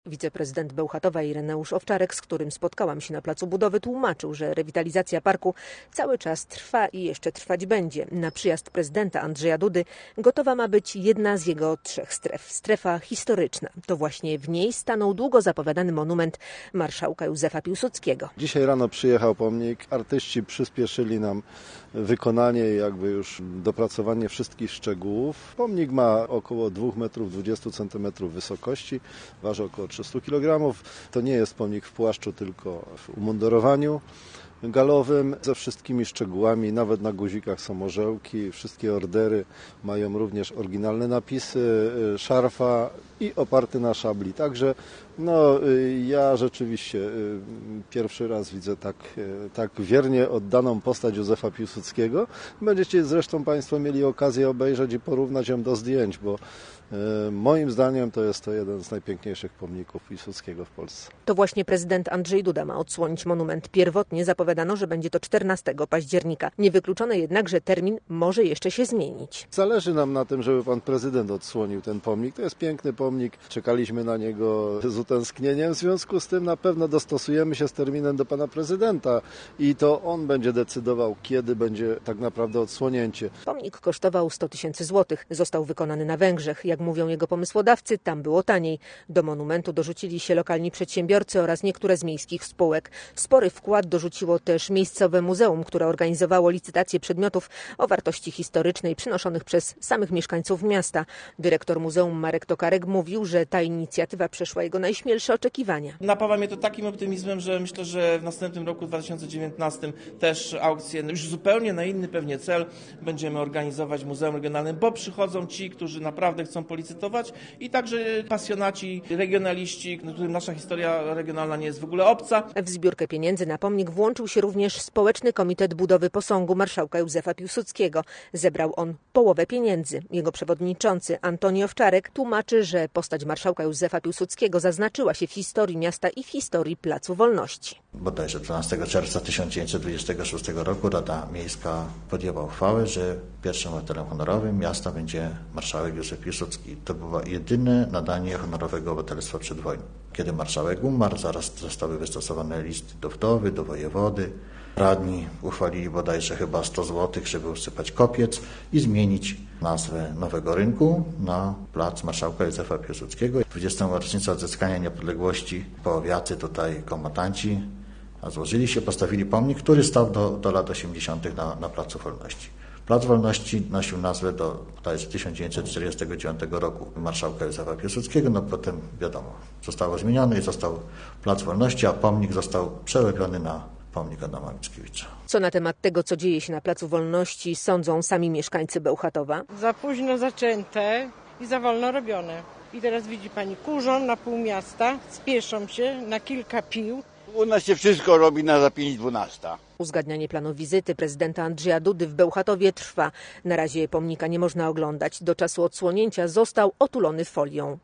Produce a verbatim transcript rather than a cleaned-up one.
Wiceprezydent Bełchatowa Ireneusz Owczarek, z którym spotkałam się na placu budowy, tłumaczył, że rewitalizacja parku cały czas trwa i jeszcze trwać będzie. Na przyjazd prezydenta Andrzeja Dudy gotowa ma być jedna z jego trzech stref. Strefa historyczna. To właśnie w niej stanął długo zapowiadany monument marszałka Józefa Piłsudskiego. Dzisiaj rano przyjechał pomnik. Artyści przyspieszyli nam wykonanie i jakby już dopracowanie wszystkich szczegółów. Pomnik ma około dwa metry dwadzieścia centymetrów wysokości, waży około trzysta kilogramów. To nie jest pomnik w płaszczu, tylko w umundurowaniu galowym, ze wszystkimi szczegółami, nawet na guzikach są orzełki, wszystkie ordery mają również oryginalne napisy, szarfa i oparty na szabli. Także no, ja rzeczywiście pierwszy raz widzę tak, tak wiernie oddaną postać Józefa Piłsudskiego. Będziecie zresztą Państwo mieli okazję obejrzeć i porównać ją do zdjęć, bo moim zdaniem to jest to jeden z najpiękniejszych pomników Piłsudskiego w Polsce. To właśnie prezydent Andrzej Duda ma odsłonić monument. Pierwotnie zapowiadano, że będzie to czternastego października. Niewykluczone jednak, że termin może jeszcze się zmienić. Zależy nam na tym, żeby pan prezydent odsłonił ten pomnik. To jest piękny pomnik. Czekaliśmy na niego z utęsknieniem. W związku z tym na pewno dostosujemy się z terminem do pana prezydenta i to on będzie decydował, kiedy będzie tak naprawdę odsłonięcie. Pomnik kosztował sto tysięcy złotych. Został wykonany na Węgrzech. Jak mówią jego pomysłodawcy, tam było taniej. Do monumentu dorzucili się lokalni przedsiębiorcy oraz niektóre z miejskich spółek. Spory wkład dorzuciło też miejscowe muzeum, które organizowało licytację przedmiotów o wartości historycznej przynoszonych przez samych mieszkańców miasta. Dyrektor muzeum Marek Tokarek mówił, że ta inicjatywa przeszła jego najśmielsze oczekiwania. Napawa mnie to takim optymizmem, że myślę, że w następnym roku dwa tysiące dziewiętnastym też aukcję, już zupełnie na inny pewnie cel, będziemy organizować w Muzeum Regionalnym, bo przychodzą ci, którzy naprawdę chcą policytować i także pasjonaci, regionaliści, którym nasza historia regionalna nie jest w ogóle obca. W zbiórkę pieniędzy na pomnik włączył się również Społeczny Komitet Budowy Posągu marszałka Józefa Piłsudskiego. Zebrał on połowę pieniędzy. Jego przewodniczący Antoni Owczarek tłumaczy, że postać marszałka Józefa Piłsudskiego zaznaczyła się w historii miasta i w historii Placu Wolności. Bodajże dwunastego czerwca tysiąc dziewięćset dwudziestego szóstego roku Rada Miejska podjęła uchwałę, że pierwszym obywatelem honorowym miasta będzie marszałek Józef Piłsudski. To było jedyne nadanie honorowego obywatelstwa przed wojną. Kiedy marszałek umarł, zaraz zostały wystosowane listy do wdowy, do wojewody. Radni uchwalili bodajże chyba sto złotych, żeby usypać kopiec i zmienić nazwę Nowego Rynku na Plac Marszałka Józefa Piłsudskiego. dwudziestą rocznicę odzyskania niepodległości poławiacy, tutaj komatanci, złożyli się, postawili pomnik, który stał do, do lat osiemdziesiątych na, na Placu Wolności. Plac Wolności nosił nazwę do tysiąc dziewięćset czterdziestego dziewiątego roku marszałka Józefa Piłsudskiego, no potem wiadomo, zostało zmienione i został Plac Wolności, a pomnik został przerobiony na pomnik Adama Mickiewicza. Co na temat tego, co dzieje się na Placu Wolności, sądzą sami mieszkańcy Bełchatowa? Za późno zaczęte i za wolno robione. I teraz widzi pani, kurzą na pół miasta, spieszą się na kilka pił. U nas się wszystko robi na za pięć dwunasta. Uzgadnianie planu wizyty prezydenta Andrzeja Dudy w Bełchatowie trwa. Na razie pomnika nie można oglądać. Do czasu odsłonięcia został otulony folią.